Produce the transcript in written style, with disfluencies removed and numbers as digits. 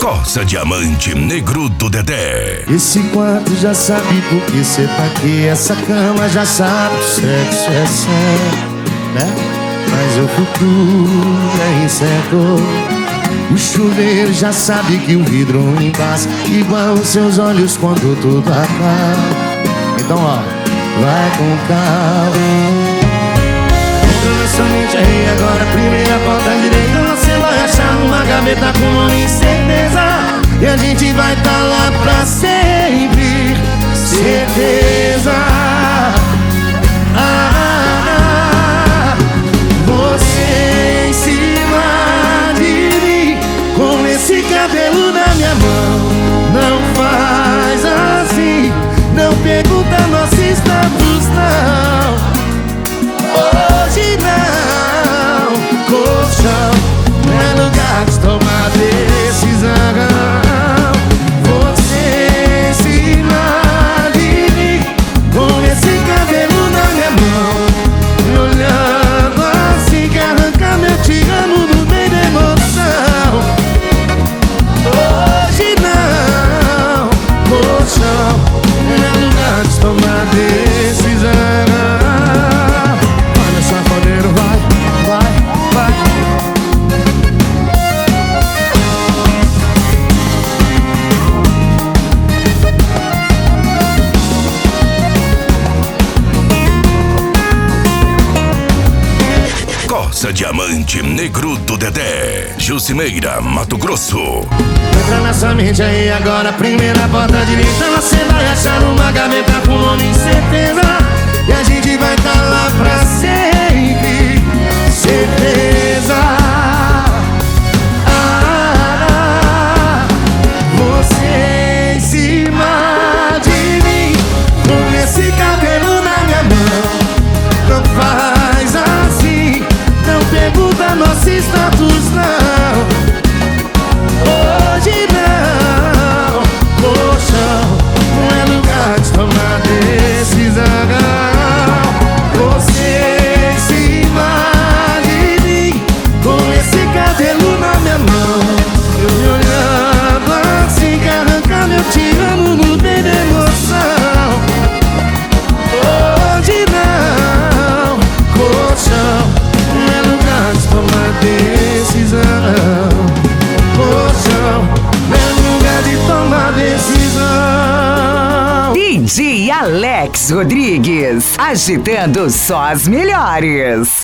Corsa Diamante Negro do Dedé. Esse quarto já sabe por que cê tá aqui. Essa cama já sabe que sexo é certo, né? Mas o futuro é incerto. O chuveiro já sabe que o vidro embaça, igual os seus olhos quando tudo acaba. Então ó, vai com calma. Entra na sua mente aí agora, primeira porta direita. Você vai achar numa gaveta com nome e certeza. E a gente vai tá lá pra sempre, certeza. Você em cima de mim, com esse cabelo na minha mão. Não faz assim, não pergunta nosso status não. Hoje não, colchão não é lugar de tomar decisão. Você em cima de mim, com esse cabelo na minha mão, me olhando assim que arranca meu te amo no meio da emoção. Hoje não, colchão não é lugar de tomar decisão. Olha só, poder, vai, vai, vai. Corsa Diamante Negro do Dedé, Jucimeira, Mato Grosso. Entra nessa mente aí agora, primeira porta direita. Você vai achar numa gaveta com nome e certeza. E a gente vai tá lá pra sempre, certeza. Você em cima de mim, com esse cabelo na minha mão. Não faz assim, não pergunta nosso status não. Hoje não, colchão não é lugar de tomar decisão. Você em cima de mim, com esse cabelo na minha mão, eu me olhando assim que arranca meu te amo no meio da emoção. Hoje não, colchão não é lugar de tomar decisão. Colchão não é lugar de tomar decisão. DJ Alex Rodrigues, agitando só as melhores.